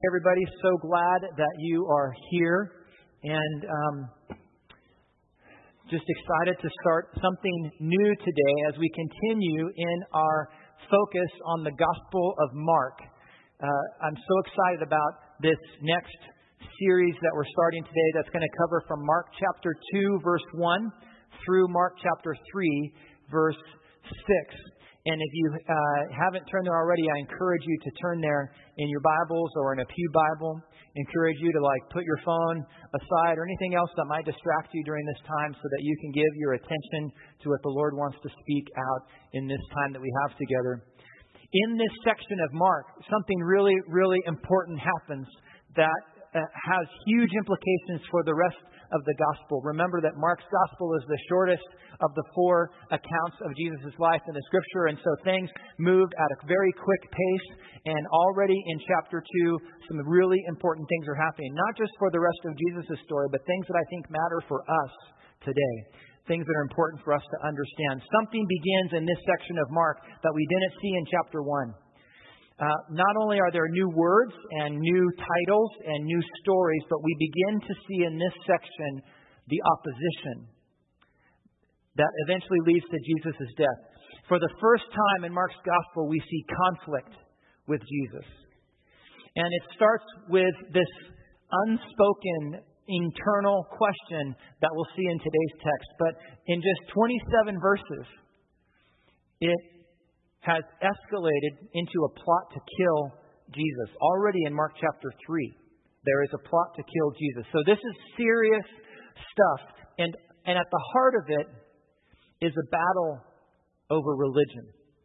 everybody. So glad that you are here, and just excited to start something new today as we continue in our focus on the Gospel of Mark. I'm so excited about this next series that we're starting today that's going to cover from Mark chapter 2, verse 1 through Mark chapter 3, verse 6. And if you haven't turned there already, I encourage you to turn there in your Bibles or in a pew Bible. Encourage you to put your phone aside or anything else that might distract you during this time so that you can give your attention to what the Lord wants to speak out in this time that we have together. In this section of Mark, something really, really important happens that has huge implications for the rest of the gospel. Remember that Mark's gospel is the shortest of the four accounts of Jesus' life in the scripture, and so things moved at a very quick pace, and already in chapter 2, some really important things are happening, not just for the rest of Jesus' story, but things that I think matter for us today, things that are important for us to understand. Something begins in this section of Mark that we didn't see in chapter 1. Not only are there new words and new titles and new stories, but we begin to see in this section the opposition that eventually leads to Jesus' death. For the first time in Mark's gospel, we see conflict with Jesus. And it starts with this unspoken internal question that we'll see in today's text. But in just 27 verses, it has escalated into a plot to kill Jesus. Already in Mark chapter 3, there is a plot to kill Jesus. So this is serious stuff. And at the heart of it is a battle over religion.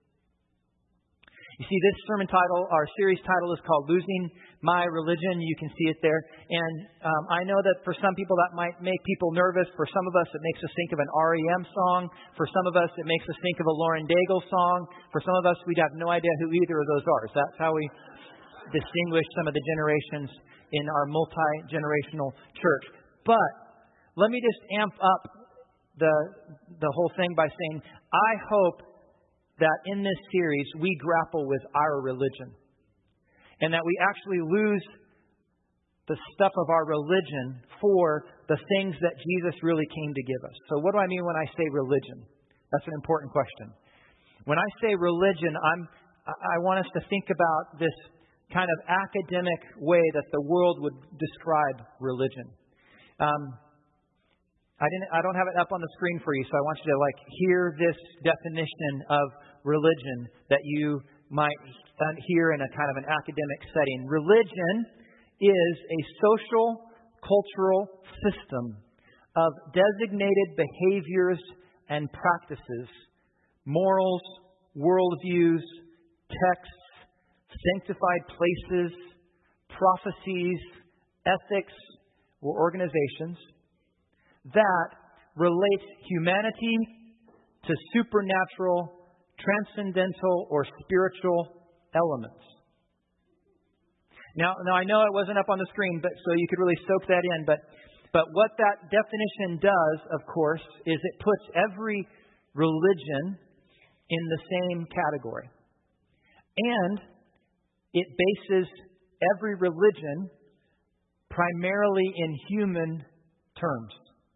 You see, this sermon title, our series title, is called Losing My Religion. You can see it there. And I know that for some people that might make people nervous. For some of us, it makes us think of an REM song. For some of us, it makes us think of a Lauren Daigle song. For some of us, we'd have no idea who either of those are. So that's how we distinguish some of the generations in our multi-generational church. But let me just amp up the whole thing by saying, I hope that in this series we grapple with our religion and that we actually lose the stuff of our religion for the things that Jesus really came to give us. So what do I mean when I say religion? That's an important question. When I say religion, I want us to think about this kind of academic way that the world would describe religion. I don't have it up on the screen for you, so I want you to hear this definition of religion that you might hear in a kind of an academic setting. Religion is a social, cultural system of designated behaviors and practices, morals, worldviews, texts, sanctified places, prophecies, ethics, or organizations that relates humanity to supernatural, transcendental, or spiritual elements. Now I know it wasn't up on the screen, but so you could really soak that in. But what that definition does, of course, is it puts every religion in the same category. And it bases every religion primarily in human terms.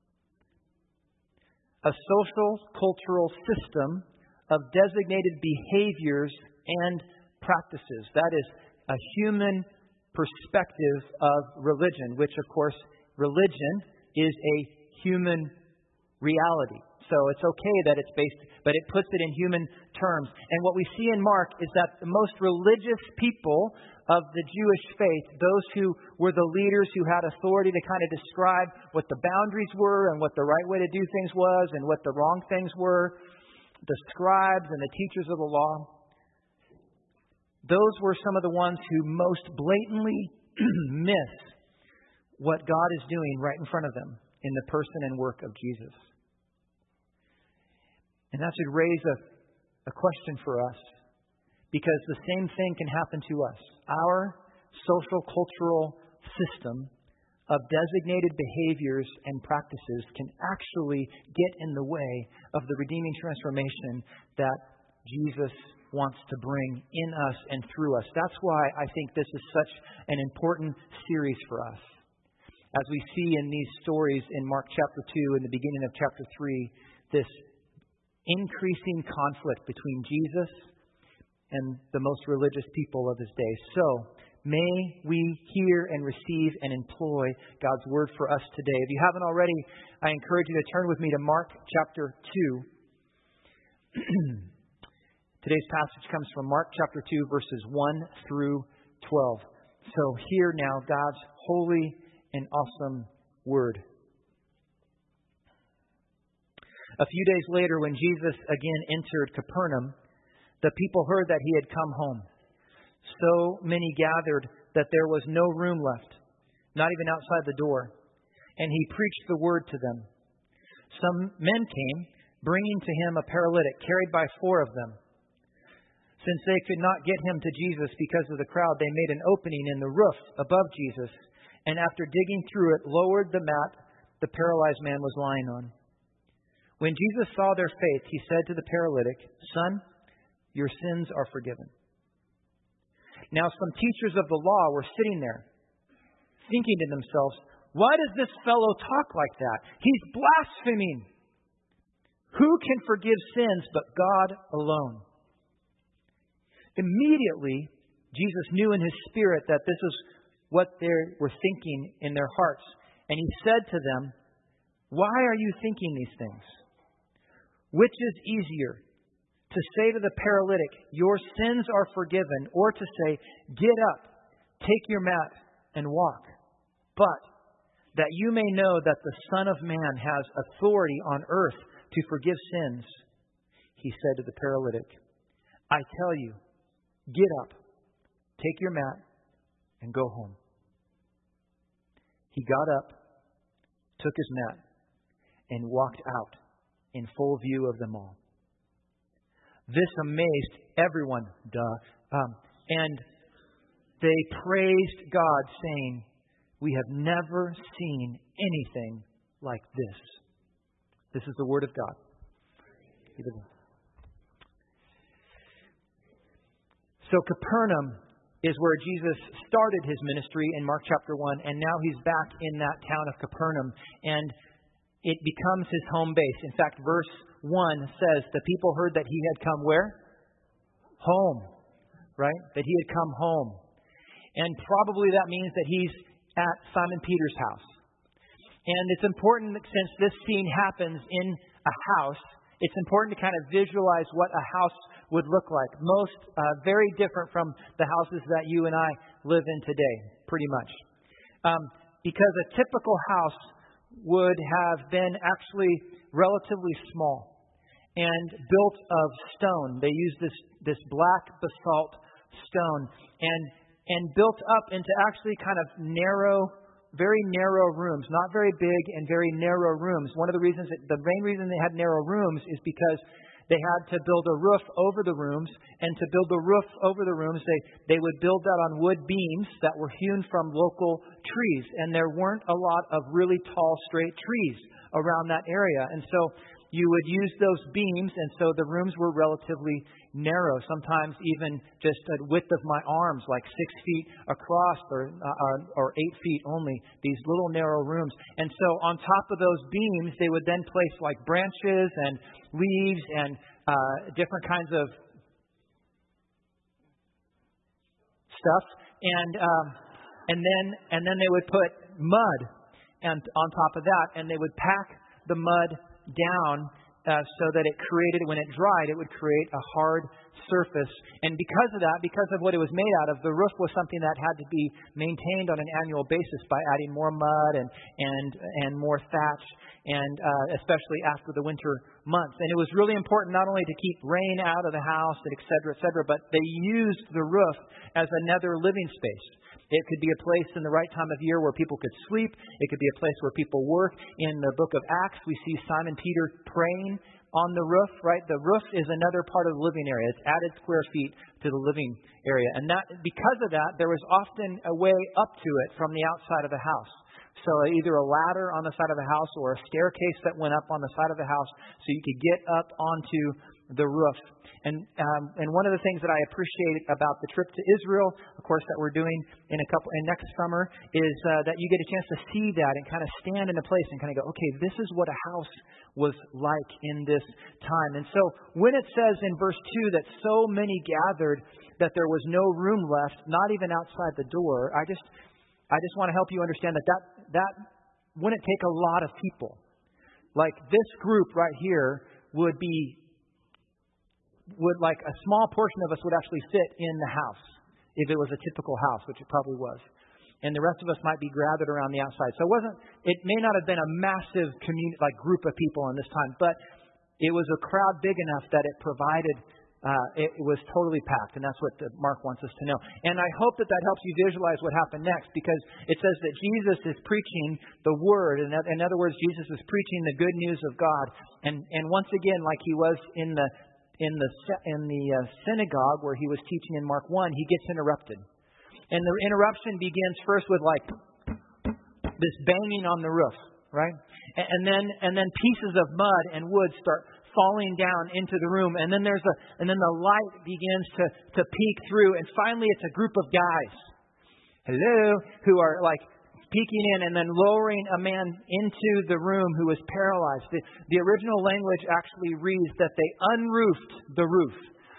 A social, cultural system of designated behaviors and practices. That is a human perspective of religion, which, of course, religion is a human reality. So it's okay that it's based, but it puts it in human terms. And what we see in Mark is that the most religious people of the Jewish faith, those who were the leaders who had authority to kind of describe what the boundaries were and what the right way to do things was and what the wrong things were, the scribes and the teachers of the law, those were some of the ones who most blatantly miss what God is doing right in front of them in the person and work of Jesus. And that should raise a question for us, because the same thing can happen to us. Our social, cultural system of designated behaviors and practices can actually get in the way of the redeeming transformation that Jesus wants to bring in us and through us. That's why I think this is such an important series for us. As we see in these stories in Mark chapter 2 and the beginning of chapter 3, this increasing conflict between Jesus and the most religious people of his day. So, may we hear and receive and employ God's word for us today. If you haven't already, I encourage you to turn with me to Mark chapter 2. Today's passage comes from Mark chapter 2, verses 1 through 12. So hear now God's holy and awesome word. A few days later, when Jesus again entered Capernaum, the people heard that he had come home. So many gathered that there was no room left, not even outside the door, and he preached the word to them. Some men came, bringing to him a paralytic carried by 4 of them. Since they could not get him to Jesus because of the crowd, they made an opening in the roof above Jesus, and after digging through it, lowered the mat the paralyzed man was lying on. When Jesus saw their faith, he said to the paralytic, "Son, your sins are forgiven." Now some teachers of the law were sitting there, thinking to themselves, "Why does this fellow talk like that? He's blaspheming. Who can forgive sins but God alone?" Immediately, Jesus knew in his spirit that this is what they were thinking in their hearts. And he said to them, "Why are you thinking these things? Which is easier, to say to the paralytic, 'Your sins are forgiven,' or to say, 'Get up, take your mat, and walk'? But that you may know that the Son of Man has authority on earth to forgive sins," he said to the paralytic, "I tell you, get up, take your mat, and go home." He got up, took his mat, and walked out in full view of them all. This amazed everyone, and they praised God, saying, "We have never seen anything like this." This is the word of God. So Capernaum is where Jesus started his ministry in Mark chapter 1, and now he's back in that town of Capernaum, and it becomes his home base. In fact, verse 1 says the people heard that he had come where? Home, right? That he had come home. And probably that means that he's at Simon Peter's house. And it's important that since this scene happens in a house, it's important to kind of visualize what a house would look like. Most very different from the houses that you and I live in today, pretty much. Because a typical house would have been actually relatively small and built of stone. They used this black basalt stone and built up into actually kind of narrow, very narrow rooms, not very big and very narrow rooms. One of the reasons, the main reason they had narrow rooms is because they had to build a roof over the rooms, and to build the roof over the rooms, they would build that on wood beams that were hewn from local trees, and there weren't a lot of really tall, straight trees around that area, and so you would use those beams, and so the rooms were relatively narrow, sometimes even just a width of my arms, like 6 feet across or 8 feet only, these little narrow rooms. And so on top of those beams, they would then place like branches and leaves and different kinds of stuff. And then they would put mud and on top of that, and they would pack the mud down so that it created, when it dried, it would create a hard surface. And because of that, because of what it was made out of, the roof was something that had to be maintained on an annual basis by adding more mud and more thatch, and especially after the winter months. And it was really important not only to keep rain out of the house, et cetera, but they used the roof as another living space. It could be a place in the right time of year where people could sleep. It could be a place where people work. In the book of Acts, we see Simon Peter praying on the roof, right? The roof is another part of the living area. It's added square feet to the living area. And that, because of that, there was often a way up to it from the outside of the house. So either a ladder on the side of the house or a staircase that went up on the side of the house so you could get up onto the roof. And one of the things that I appreciate about the trip to Israel, of course, that we're doing in next summer, is that you get a chance to see that and kind of stand in a place and kind of go, okay, this is what a house was like in this time. And so when it says in verse 2 that so many gathered that there was no room left, not even outside the door, I just want to help you understand that wouldn't take a lot of people. Like this group right here would like a small portion of us would actually fit in the house if it was a typical house, which it probably was. And the rest of us might be gathered around the outside. So it may not have been a massive group of people in this time, but it was a crowd big enough that it provided, it was totally packed. And that's what Mark wants us to know. And I hope that helps you visualize what happened next, because it says that Jesus is preaching the word. In other words, Jesus is preaching the good news of God. And once again, like he was in the synagogue where he was teaching in Mark 1, he gets interrupted. And the interruption begins first with like this banging on the roof, right? And then pieces of mud and wood start falling down into the room, and then the light begins to peek through, and finally it's a group of guys, who are like peeking in and then lowering a man into the room who was paralyzed. The original language actually reads that they unroofed the roof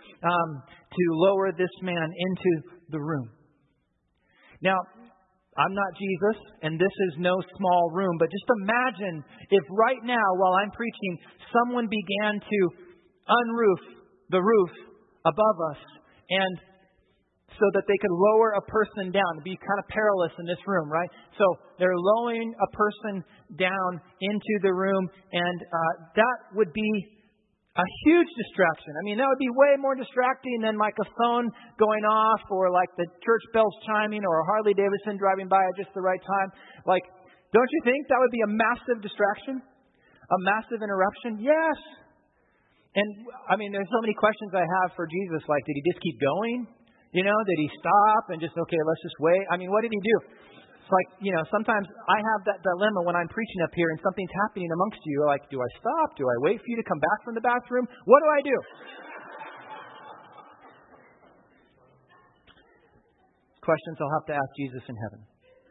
to lower this man into the room. Now, I'm not Jesus, and this is no small room, but just imagine if right now, while I'm preaching, someone began to unroof the roof above us, and so that they could lower a person down. It'd be kind of perilous in this room, right? So they're lowering a person down into the room, and that would be a huge distraction. I mean, that would be way more distracting than like a phone going off, or like the church bells chiming, or a Harley Davidson driving by at just the right time. Like, don't you think that would be a massive distraction? A massive interruption? Yes. And I mean, there's so many questions I have for Jesus. Like, did he just keep going? Did he stop and just, okay, let's just wait? I mean, what did he do? It's like, sometimes I have that dilemma when I'm preaching up here and something's happening amongst you. Like, do I stop? Do I wait for you to come back from the bathroom? What do I do? Questions I'll have to ask Jesus in heaven.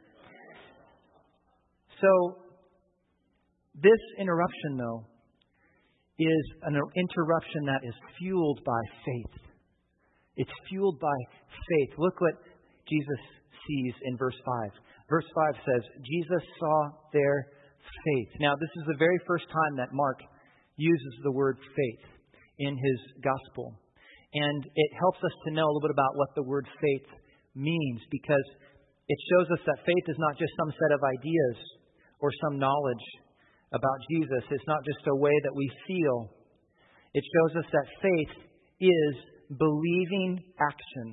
So, this interruption, though, is an interruption that is fueled by faith. It's fueled by faith. Look what Jesus sees in verse 5. Verse 5 says, Jesus saw their faith. Now, this is the very first time that Mark uses the word faith in his gospel. And it helps us to know a little bit about what the word faith means, because it shows us that faith is not just some set of ideas or some knowledge about Jesus. It's not just a way that we feel. It shows us that faith is believing action.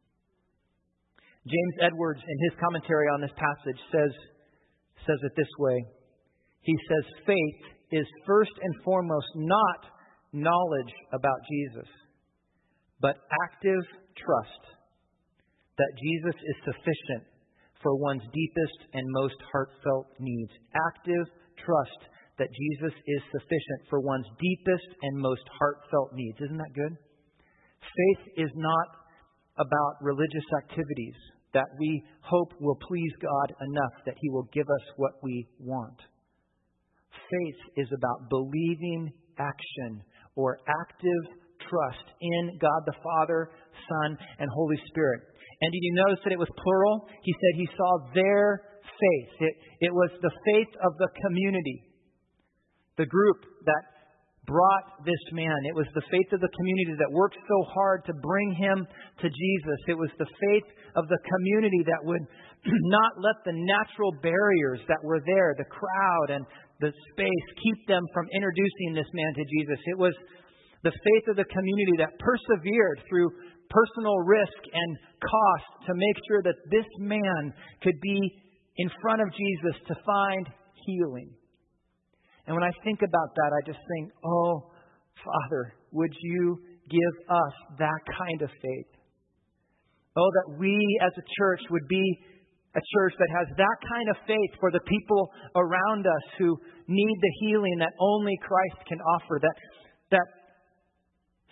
James Edwards, in his commentary on this passage, says it this way. He says, faith is first and foremost not knowledge about Jesus, but active trust that Jesus is sufficient for one's deepest and most heartfelt needs. Active trust that Jesus is sufficient for one's deepest and most heartfelt needs. Isn't that good? Faith is not about religious activities that we hope will please God enough that He will give us what we want. Faith is about believing action, or active trust in God the Father, Son, and Holy Spirit. And did you notice that it was plural? He said he saw their faith. It was the faith of the community, the group that brought this man. It was the faith of the community that worked so hard to bring him to Jesus. It was the faith of the community that would not let the natural barriers that were there, the crowd and the space, keep them from introducing this man to Jesus. It was the faith of the community that persevered through personal risk and cost to make sure that this man could be in front of Jesus to find healing. And when I think about that, I just think, oh, Father, would you give us that kind of faith? Oh, that we as a church would be a church that has that kind of faith for the people around us who need the healing that only Christ can offer. That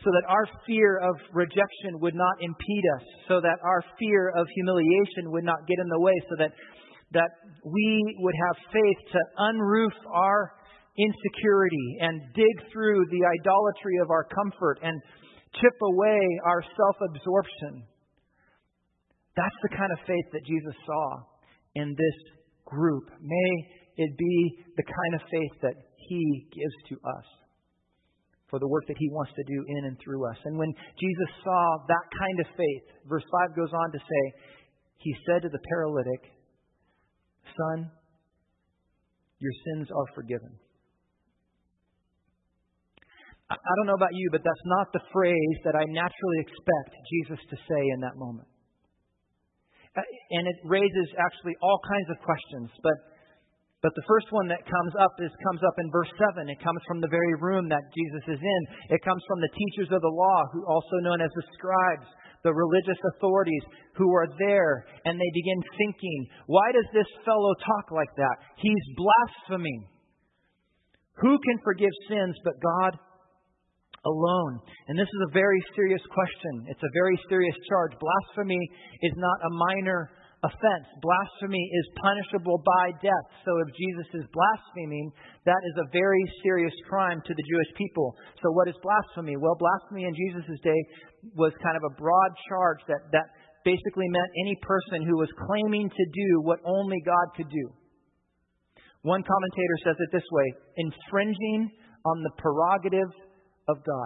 so that our fear of rejection would not impede us, so that our fear of humiliation would not get in the way, so that we would have faith to unroof our insecurity and dig through the idolatry of our comfort and chip away our self-absorption. That's the kind of faith that Jesus saw in this group. May it be the kind of faith that He gives to us for the work that He wants to do in and through us. And when Jesus saw that kind of faith, verse 5 goes on to say, He said to the paralytic, "Son, your sins are forgiven." I don't know about you, but that's not the phrase that I naturally expect Jesus to say in that moment. And it raises actually all kinds of questions. But the first one that comes up in verse 7. It comes from the very room that Jesus is in. It comes from the teachers of the law, who also known as the scribes, the religious authorities who are there. And they begin thinking, why does this fellow talk like that? He's blaspheming. Who can forgive sins but God alone? And this is a very serious question. It's a very serious charge. Blasphemy is not a minor offense. Blasphemy is punishable by death. So if Jesus is blaspheming, that is a very serious crime to the Jewish people. So what is blasphemy? Well, blasphemy in Jesus' day was kind of a broad charge that basically meant any person who was claiming to do what only God could do. One commentator says it this way: infringing on the prerogative of God.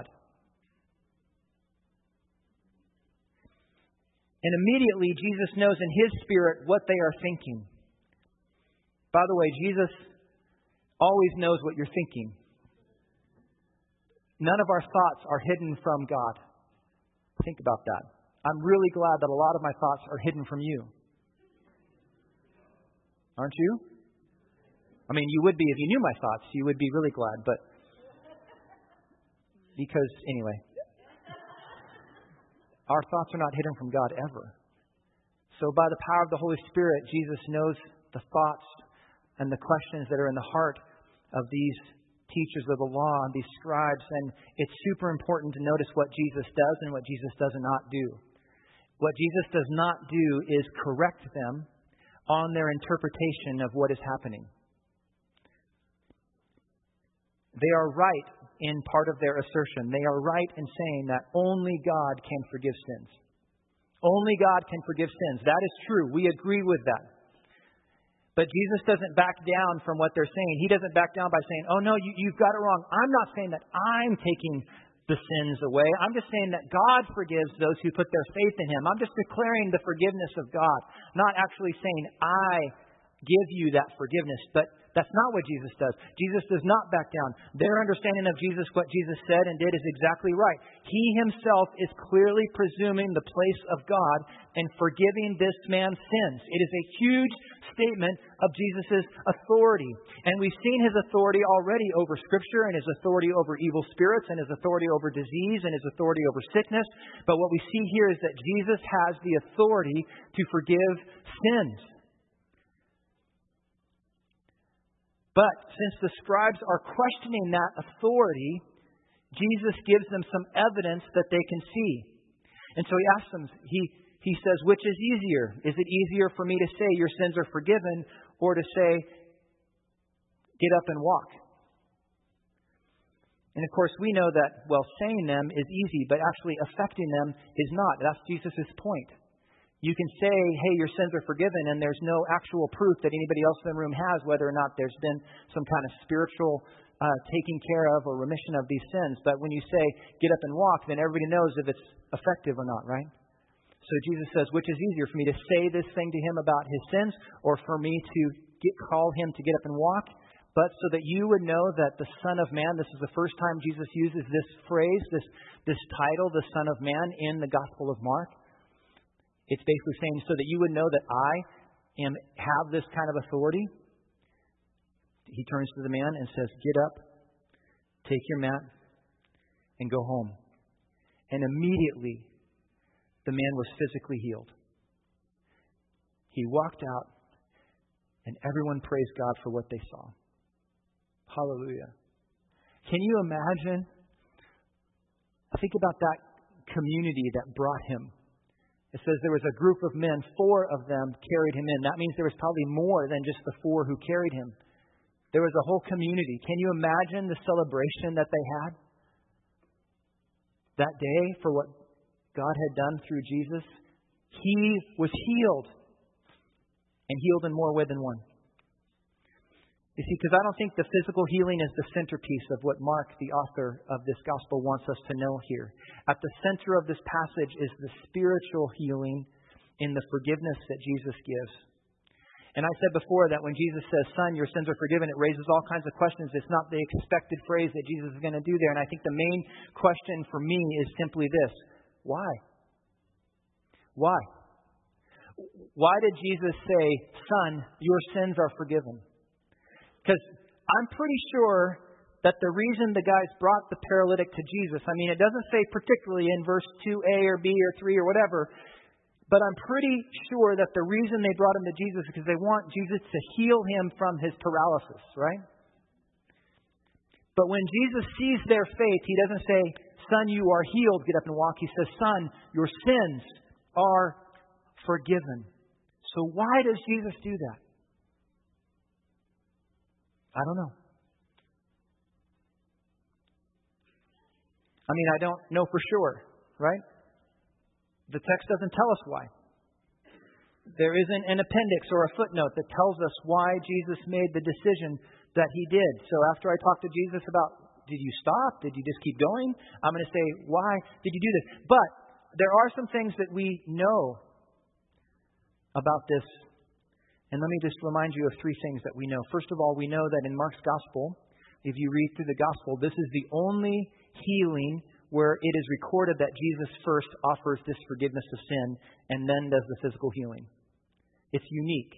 And immediately Jesus knows in His Spirit what they are thinking. By the way, Jesus always knows what you're thinking. None of our thoughts are hidden from God. Think about that. I'm really glad that a lot of my thoughts are hidden from you. Aren't you? I mean, you would be if you knew my thoughts. You would be really glad, but because, anyway, our thoughts are not hidden from God ever. So by the power of the Holy Spirit, Jesus knows the thoughts and the questions that are in the heart of these teachers of the law and these scribes. And it's super important to notice what Jesus does and what Jesus does not do. What Jesus does not do is correct them on their interpretation of what is happening. They are right in part of their assertion. They are right in saying that only God can forgive sins. Only God can forgive sins. That is true. We agree with that. But Jesus doesn't back down from what they're saying. He doesn't back down by saying, oh no, you've got it wrong. I'm not saying that I'm taking the sins away. I'm just saying that God forgives those who put their faith in Him. I'm just declaring the forgiveness of God, not actually saying I give you that forgiveness. But that's not what Jesus does. Jesus does not back down. Their understanding of Jesus, what Jesus said and did, is exactly right. He Himself is clearly presuming the place of God and forgiving this man's sins. It is a huge statement of Jesus' authority. And we've seen His authority already over Scripture and His authority over evil spirits and His authority over disease and His authority over sickness. But what we see here is that Jesus has the authority to forgive sins. But since the scribes are questioning that authority, Jesus gives them some evidence that they can see. And so He asks them, He says, which is easier? Is it easier for me to say your sins are forgiven, or to say, get up and walk? And of course we know that, well, saying them is easy, but actually affecting them is not. That's Jesus' point. You can say, hey, your sins are forgiven, and there's no actual proof that anybody else in the room has whether or not there's been some kind of spiritual taking care of or remission of these sins. But when you say, get up and walk, then everybody knows if it's effective or not, right? So Jesus says, which is easier, for me to say this thing to him about his sins, or for me to call him to get up and walk? But so that you would know that the Son of Man, this is the first time Jesus uses this phrase, this title, the Son of Man, in the Gospel of Mark. It's basically saying so that you would know that I have this kind of authority. He turns to the man and says, get up, take your mat, and go home. And immediately, the man was physically healed. He walked out, and everyone praised God for what they saw. Hallelujah. Can you imagine Think about that community that brought him. It says there was a group of men, 4 of them carried him in. That means there was probably more than just the 4 who carried him. There was a whole community. Can you imagine the celebration that they had that day for what God had done through Jesus? He was healed, and healed in more ways than one. You see, because I don't think the physical healing is the centerpiece of what Mark, the author of this gospel, wants us to know here. At the center of this passage is the spiritual healing in the forgiveness that Jesus gives. And I said before that when Jesus says, "Son, your sins are forgiven," it raises all kinds of questions. It's not the expected phrase that Jesus is going to do there. And I think the main question for me is simply this: why? Why? Why did Jesus say, "Son, your sins are forgiven"? Because I'm pretty sure that the reason the guys brought the paralytic to Jesus, I mean, it doesn't say particularly in verse 2a or b or 3 or whatever, but I'm pretty sure that the reason they brought him to Jesus is because they want Jesus to heal him from his paralysis, right? But when Jesus sees their faith, he doesn't say, "Son, you are healed, get up and walk." He says, "Son, your sins are forgiven." So why does Jesus do that? I don't know. I mean, I don't know for sure, right? The text doesn't tell us why. There isn't an appendix or a footnote that tells us why Jesus made the decision that he did. So after I talked to Jesus about, did you stop? Did you just keep going? I'm going to say, why did you do this? But there are some things that we know about this. And let me just remind you of 3 things that we know. First of all, we know that in Mark's gospel, if you read through the gospel, this is the only healing where it is recorded that Jesus first offers this forgiveness of sin and then does the physical healing. It's unique.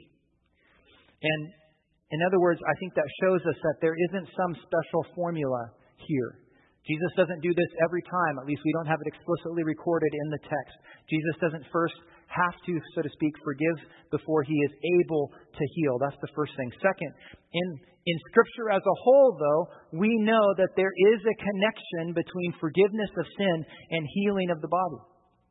And in other words, I think that shows us that there isn't some special formula here. Jesus doesn't do this every time. At least we don't have it explicitly recorded in the text. Jesus doesn't first have to, so to speak, forgive before he is able to heal. That's the first thing. Second, in Scripture as a whole, though, we know that there is a connection between forgiveness of sin and healing of the body.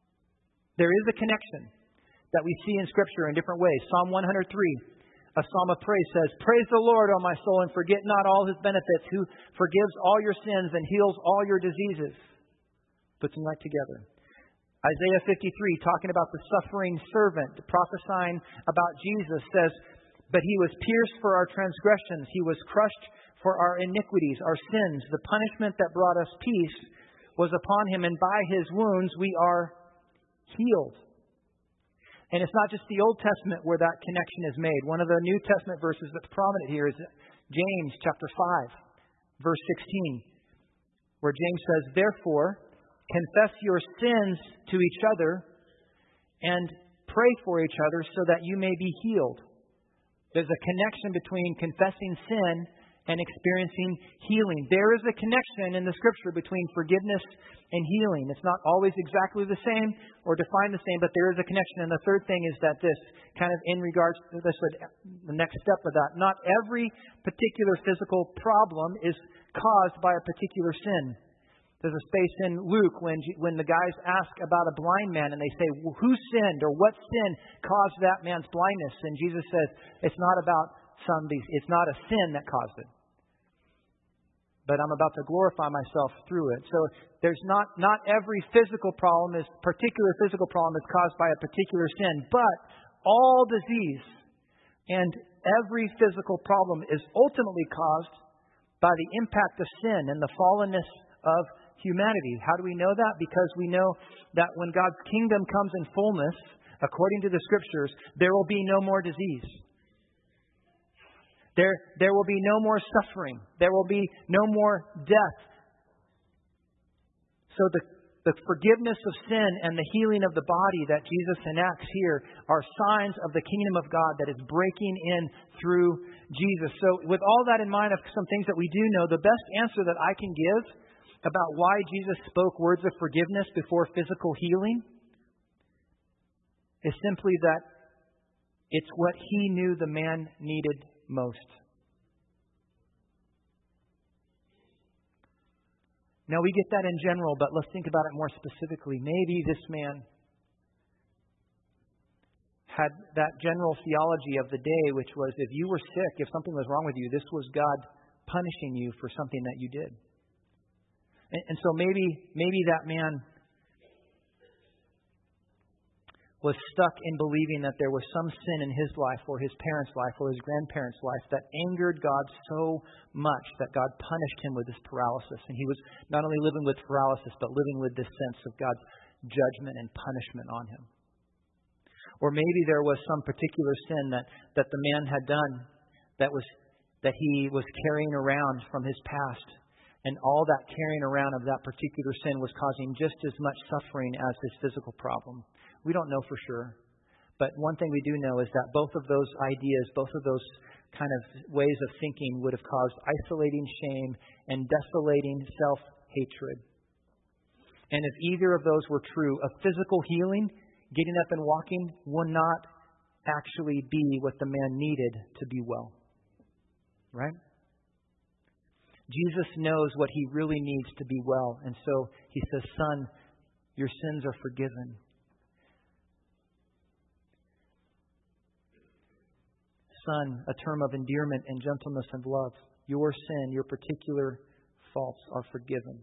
There is a connection that we see in Scripture in different ways. Psalm 103. A psalm of praise says, "Praise the Lord, O my soul, and forget not all his benefits, who forgives all your sins and heals all your diseases." Puts them right together. Isaiah 53, talking about the suffering servant, prophesying about Jesus, says, "But he was pierced for our transgressions. He was crushed for our iniquities, our sins. The punishment that brought us peace was upon him, and by his wounds we are healed." And it's not just the Old Testament where that connection is made. One of the New Testament verses that's prominent here is James chapter 5, verse 16, where James says, "Therefore, confess your sins to each other and pray for each other so that you may be healed." There's a connection between confessing sin and experiencing healing. There is a connection in the Scripture between forgiveness and healing. It's not always exactly the same or defined the same, but there is a connection. And the third thing is that this, kind of in regards to this, the next step of that, not every particular physical problem is caused by a particular sin. There's a space in Luke when the guys ask about a blind man and they say, "Well, who sinned or what sin caused that man's blindness?" And Jesus says, it's not a sin that caused it, but I'm about to glorify myself through it. So there's not every particular physical problem is caused by a particular sin, but all disease and every physical problem is ultimately caused by the impact of sin and the fallenness of humanity. How do we know that? Because we know that when God's kingdom comes in fullness, according to the Scriptures, there will be no more disease. There will be no more suffering. There will be no more death. So the forgiveness of sin and the healing of the body that Jesus enacts here are signs of the kingdom of God that is breaking in through Jesus. So with all that in mind, of some things that we do know, the best answer that I can give about why Jesus spoke words of forgiveness before physical healing is simply that it's what he knew the man needed most. Now, we get that in general, but let's think about it more specifically. Maybe this man had that general theology of the day, which was if you were sick, if something was wrong with you, this was God punishing you for something that you did. And so maybe that man was stuck in believing that there was some sin in his life or his parents' life or his grandparents' life that angered God so much that God punished him with this paralysis. And he was not only living with paralysis, but living with this sense of God's judgment and punishment on him. Or maybe there was some particular sin that the man had done that he was carrying around from his past. And all that carrying around of that particular sin was causing just as much suffering as his physical problem. We don't know for sure. But one thing we do know is that both of those ideas, both of those kind of ways of thinking would have caused isolating shame and desolating self-hatred. And if either of those were true, a physical healing, getting up and walking, would not actually be what the man needed to be well. Right? Jesus knows what he really needs to be well. And so he says, son, your sins are forgiven. Son, a term of endearment and gentleness and love. Your sin, your particular faults are forgiven.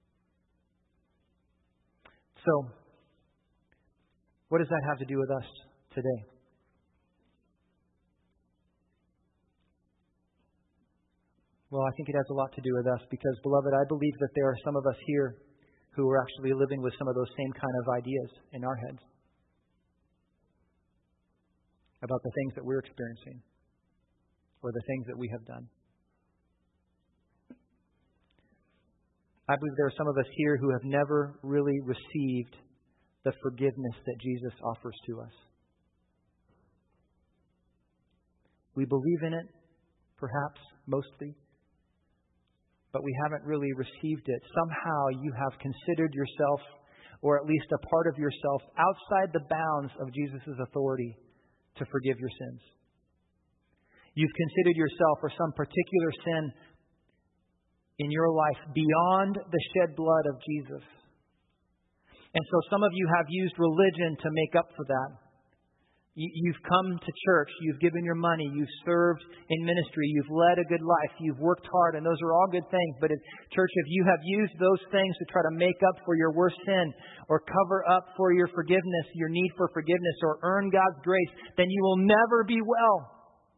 So, what does that have to do with us today? Well, I think it has a lot to do with us because, beloved, I believe that there are some of us here who are actually living with some of those same kind of ideas in our heads about the things that we're experiencing or the things that we have done. I believe there are some of us here who have never really received the forgiveness that Jesus offers to us. We believe in it, perhaps, mostly, but we haven't really received it. Somehow you have considered yourself, or at least a part of yourself, outside the bounds of Jesus' authority to forgive your sins. You've considered yourself or some particular sin in your life beyond the shed blood of Jesus. And so some of you have used religion to make up for that. You've come to church, you've given your money, you've served in ministry, you've led a good life, you've worked hard, and those are all good things. But in church, if you have used those things to try to make up for your worst sin or cover up for your forgiveness, your need for forgiveness, or earn God's grace, then you will never be well.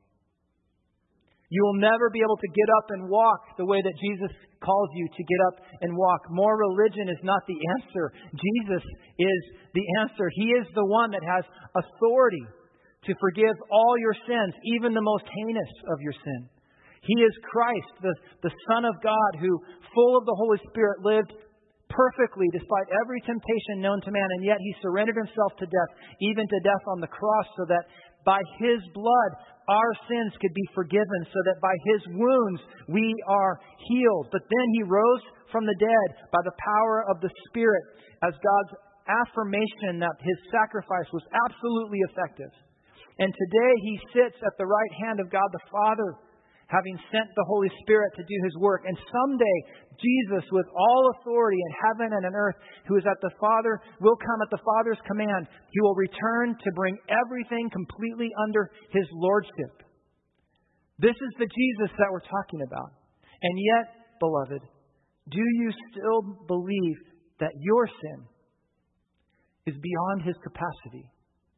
You will never be able to get up and walk the way that Jesus calls you to get up and walk. More religion is not the answer. Jesus is the answer. He is the one that has authority to forgive all your sins, even the most heinous of your sin. He is Christ, the Son of God, who, full of the Holy Spirit, lived perfectly despite every temptation known to man, and yet He surrendered Himself to death, even to death on the cross, so that by His blood our sins could be forgiven, so that by His wounds we are healed. But then He rose from the dead by the power of the Spirit as God's affirmation that His sacrifice was absolutely effective. And today He sits at the right hand of God the Father, having sent the Holy Spirit to do His work. And someday, Jesus, with all authority in heaven and on earth, who is at the Father, will come at the Father's command. He will return to bring everything completely under His lordship. This is the Jesus that we're talking about. And yet, beloved, do you still believe that your sin is beyond His capacity?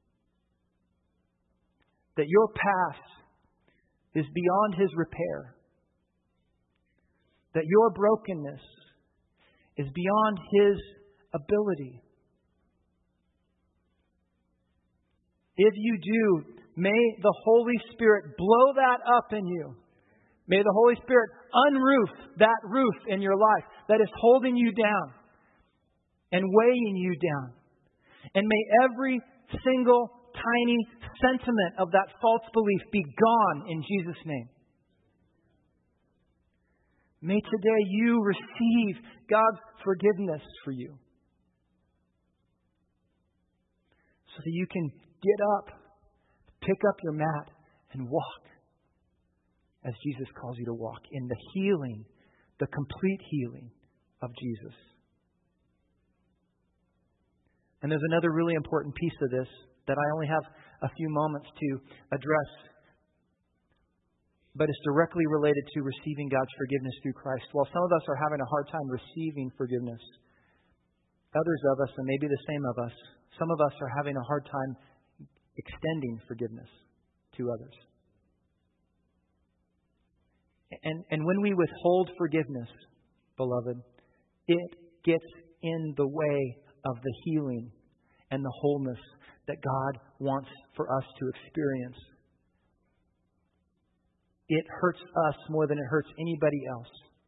That your past is beyond His repair. That your brokenness is beyond His ability. If you do, may the Holy Spirit blow that up in you. May the Holy Spirit unroof that roof in your life that is holding you down and weighing you down. And may every single tiny sentiment of that false belief be gone in Jesus' name. May today you receive God's forgiveness for you, so that you can get up, pick up your mat, and walk as Jesus calls you to walk in the healing, the complete healing of Jesus. And there's another really important piece of this that I only have a few moments to address, but it's directly related to receiving God's forgiveness through Christ. While some of us are having a hard time receiving forgiveness, others of us, and maybe the same of us, some of us are having a hard time extending forgiveness to others. And when we withhold forgiveness, beloved, it gets in the way of the healing and the wholeness that God wants for us to experience. It hurts us more than it hurts anybody else.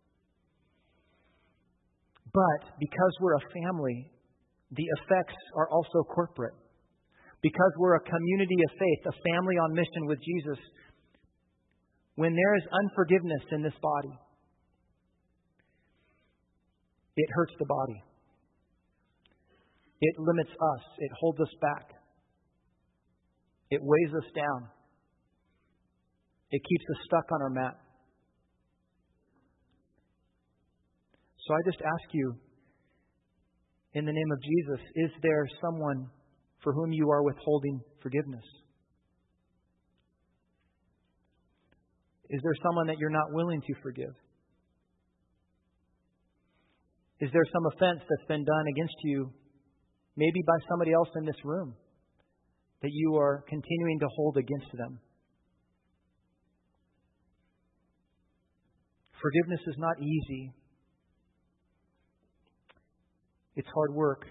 But because we're a family, the effects are also corporate. Because we're a community of faith, a family on mission with Jesus, when there is unforgiveness in this body, it hurts the body. It limits us. It holds us back. It weighs us down. It keeps us stuck on our mat. So I just ask you, in the name of Jesus, is there someone for whom you are withholding forgiveness? Is there someone that you're not willing to forgive? Is there some offense that's been done against you, maybe by somebody else in this room, that you are continuing to hold against them? Forgiveness is not easy. It's hard work.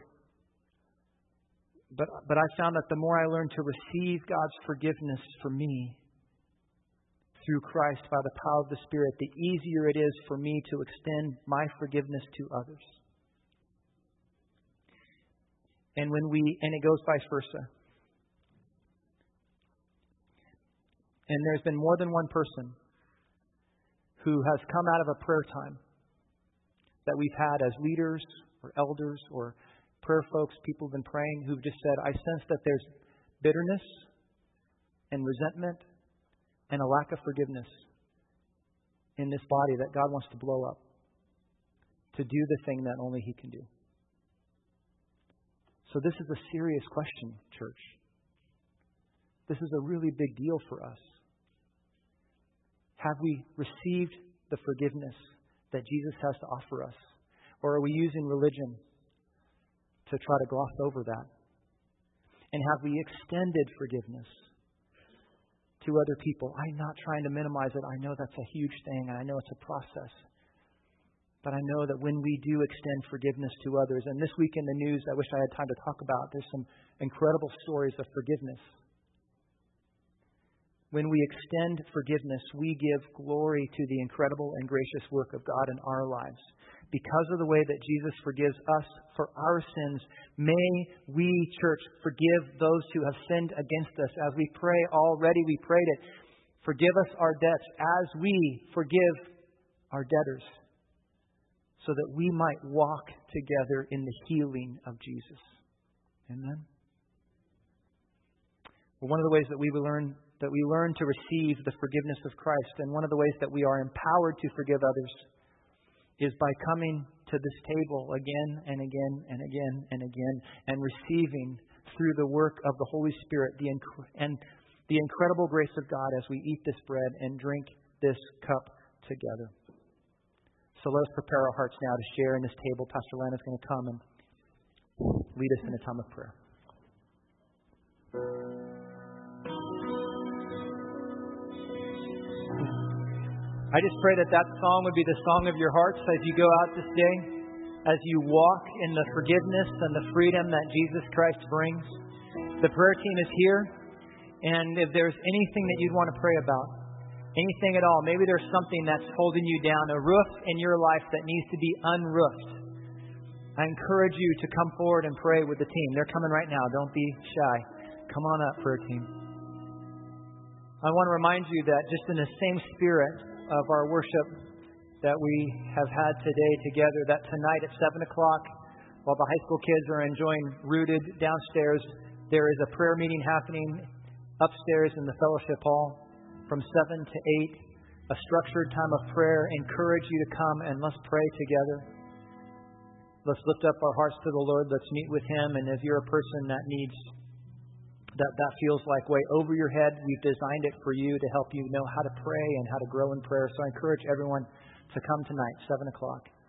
But I found that the more I learned to receive God's forgiveness for me through Christ by the power of the Spirit, the easier it is for me to extend my forgiveness to others. And it goes vice versa. And there's been more than one person who has come out of a prayer time that we've had as leaders or elders or prayer folks, people who've been praying, who've just said, I sense that there's bitterness and resentment and a lack of forgiveness in this body that God wants to blow up to do the thing that only He can do. So this is a serious question, church. This is a really big deal for us. Have we received the forgiveness that Jesus has to offer us? Or are we using religion to try to gloss over that? And have we extended forgiveness to other people? I'm not trying to minimize it. I know that's a huge thing, and I know it's a process. But I know that when we do extend forgiveness to others, and this week in the news, I wish I had time to talk about, there's some incredible stories of forgiveness. When we extend forgiveness, we give glory to the incredible and gracious work of God in our lives. Because of the way that Jesus forgives us for our sins, may we, church, forgive those who have sinned against us. As we pray already, we prayed it. Forgive us our debts as we forgive our debtors, so that we might walk together in the healing of Jesus. Amen. Well, one of the ways that we learn to receive the forgiveness of Christ, and one of the ways that we are empowered to forgive others, is by coming to this table again and again and again and again and receiving through the work of the Holy Spirit the incredible grace of God as we eat this bread and drink this cup together. So let us prepare our hearts now to share in this table. Pastor Lana is going to come and lead us in a time of prayer. I just pray that song would be the song of your hearts as you go out this day, as you walk in the forgiveness and the freedom that Jesus Christ brings. The prayer team is here, and if there's anything that you'd want to pray about, anything at all, maybe there's something that's holding you down, a roof in your life that needs to be unroofed, I encourage you to come forward and pray with the team. They're coming right now. Don't be shy. Come on up, prayer team. I want to remind you that just in the same spirit of our worship that we have had today together, that tonight at 7 o'clock, while the high school kids are enjoying Rooted downstairs, there is a prayer meeting happening upstairs in the fellowship hall from 7 to 8, a structured time of prayer. Encourage you to come and let's pray together. Let's lift up our hearts to the Lord. Let's meet with Him. And if you're a person that needs, that feels like way over your head, we've designed it for you to help you know how to pray and how to grow in prayer. So I encourage everyone to come tonight, 7 o'clock.